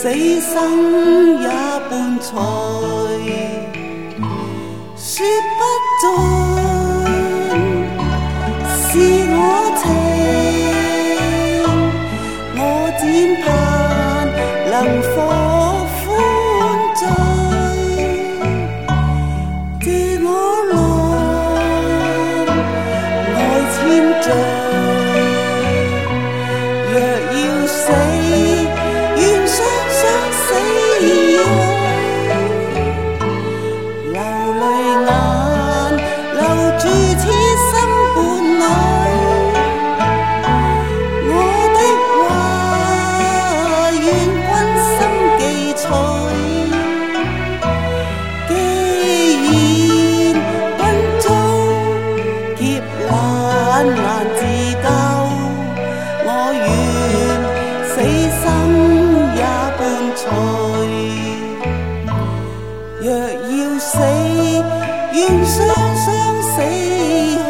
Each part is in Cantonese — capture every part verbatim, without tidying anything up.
生也伴隨，說不盡是我情，我只盼能獲歡醉，借我浪愛千丈，若要死願雙雙死去，流淚眼留住此生伴侶，我的話願君心記取，既然軍中劫難難自救，我願死心也伴隨，若要死願雙雙死去。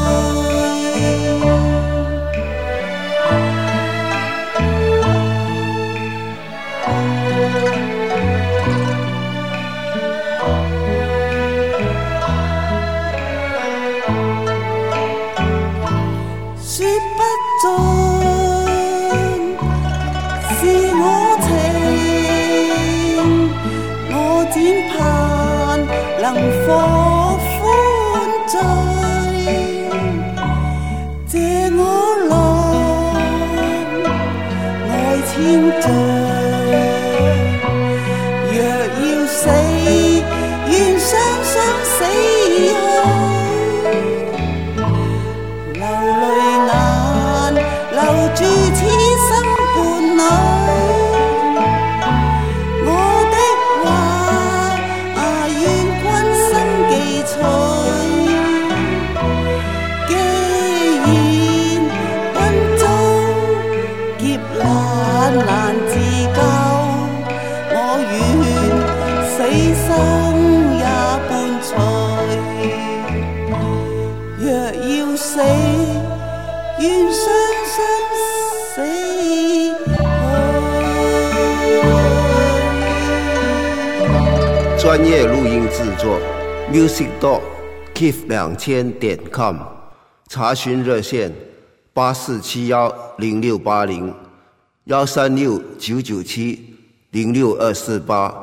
說不盡是我情，我只盼能獲歡醉，借我浪愛千丈，若要死願雙雙死去，流淚眼留住此生伴侶，我的話啊願君心記取，既然軍中劫難難自救，我願死生也伴隨，若要死願雙雙死去。 专业录音制作 music dot keef 两千点 com， 查询热线八四七幺零六八零幺三六九九七零六二四八。